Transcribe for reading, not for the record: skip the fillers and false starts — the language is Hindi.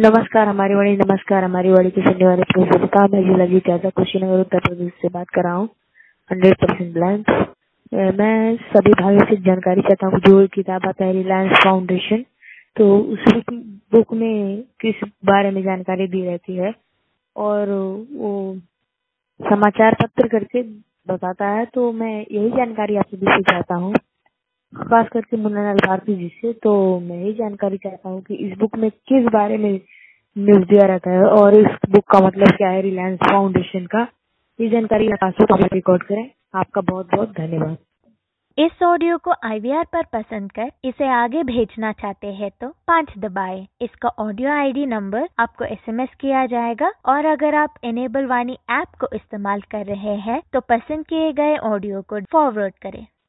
नमस्कार हमारी वाणी की सुनने वाले प्रोफेसर का मैं जिला जीत यादव कुशीनगर उत्तर प्रदेश से बात कर रहा हूँ। 100% ब्लैंक। मैं सभी भाइयों से जानकारी चाहता हूँ जो किताब आता है रिलायंस फाउंडेशन, तो उस बुक में किस बारे में जानकारी दी रहती है और वो समाचार पत्र करके बताता है, तो मैं यही जानकारी आपसे भी चाहता हूँ, खास करके मुन्ना लाल भारती जी से। तो मैं यही जानकारी चाहता हूँ कि इस बुक में किस बारे में न्यूज दिया रहता है और इस बुक का मतलब क्या है रिलायंस फाउंडेशन का। ये जानकारी रिकॉर्ड करें। आपका बहुत बहुत धन्यवाद। इस ऑडियो को IVR पर पसंद कर इसे आगे भेजना चाहते हैं तो 5 दबाएं। इसका ऑडियो ID नंबर आपको SMS किया जाएगा और अगर आप इनेबल वाणी ऐप को इस्तेमाल कर रहे हैं तो पसंद किए गए ऑडियो को फॉरवर्ड करें।